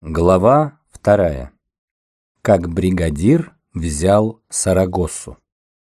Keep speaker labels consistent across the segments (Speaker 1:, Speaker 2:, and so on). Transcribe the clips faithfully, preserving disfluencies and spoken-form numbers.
Speaker 1: Глава вторая. Как бригадир взял Сарагоссу.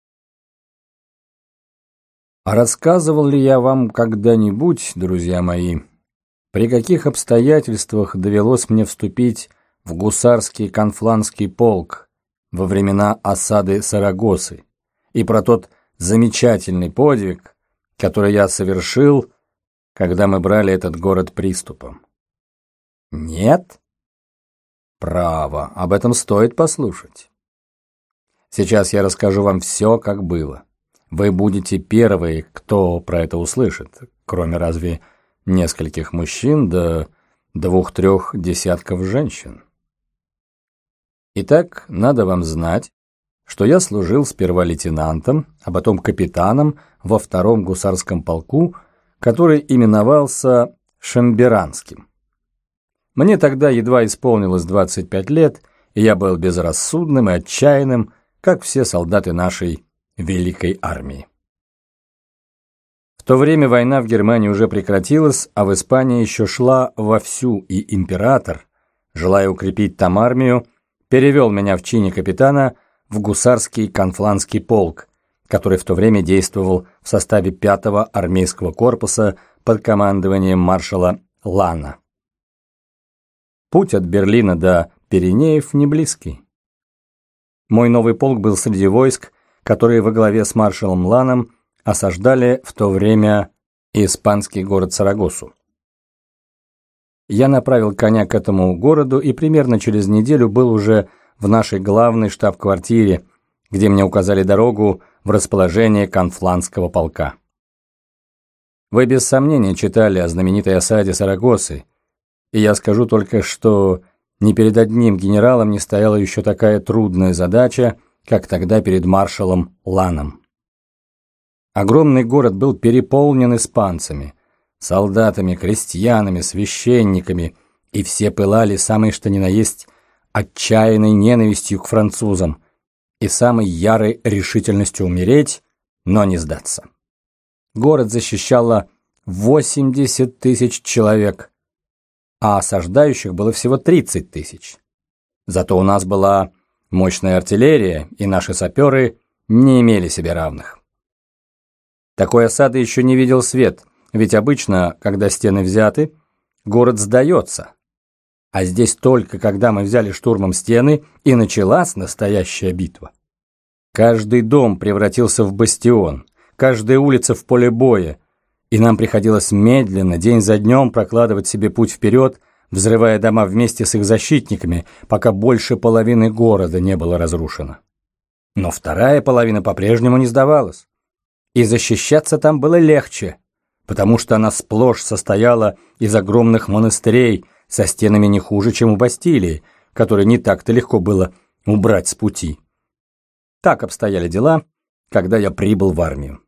Speaker 1: А рассказывал ли я вам когда-нибудь, друзья мои, при каких обстоятельствах довелось мне вступить в гусарский конфланский полк во времена осады Сарагосы, и про тот замечательный подвиг, который я совершил, когда мы брали этот город приступом? Нет? Право, об этом стоит послушать. Сейчас я расскажу вам все, как было. Вы будете первые, кто про это услышит, кроме разве нескольких мужчин да двух-трех десятков женщин. Итак, надо вам знать, что я служил сперва лейтенантом, а потом капитаном во втором гусарском полку, который именовался Шамберанским. Мне тогда едва исполнилось двадцать пять лет, и я был безрассудным и отчаянным, как все солдаты нашей великой армии. В то время война в Германии уже прекратилась, а в Испании еще шла вовсю, и император, желая укрепить там армию, перевел меня в чине капитана в гусарский конфланский полк, который в то время действовал в составе пятого армейского корпуса под командованием маршала Лана. Путь от Берлина до Пиренеев не близкий. Мой новый полк был среди войск, которые во главе с маршалом Ланом осаждали в то время испанский город Сарагосу. Я направил коня к этому городу и примерно через неделю был уже в нашей главной штаб-квартире, где мне указали дорогу в расположение конфланского полка. Вы без сомнения читали о знаменитой осаде Сарагосы, и я скажу только, что ни перед одним генералом не стояла еще такая трудная задача, как тогда перед маршалом Ланом. Огромный город был переполнен испанцами, солдатами, крестьянами, священниками, и все пылали самой что ни на есть отчаянной ненавистью к французам и самой ярой решительностью умереть, но не сдаться. Город защищало восемьдесят тысяч человек, а осаждающих было всего тридцать тысяч. Зато у нас была мощная артиллерия, и наши саперы не имели себе равных. Такой осады еще не видел свет, ведь обычно, когда стены взяты, город сдается. А здесь только когда мы взяли штурмом стены, и началась настоящая битва. Каждый дом превратился в бастион, каждая улица в поле боя, и нам приходилось медленно, день за днем, прокладывать себе путь вперед, взрывая дома вместе с их защитниками, пока больше половины города не было разрушено. Но вторая половина по-прежнему не сдавалась. И защищаться там было легче, потому что она сплошь состояла из огромных монастырей со стенами не хуже, чем у Бастилии, которые не так-то легко было убрать с пути. Так обстояли дела, когда я прибыл в армию.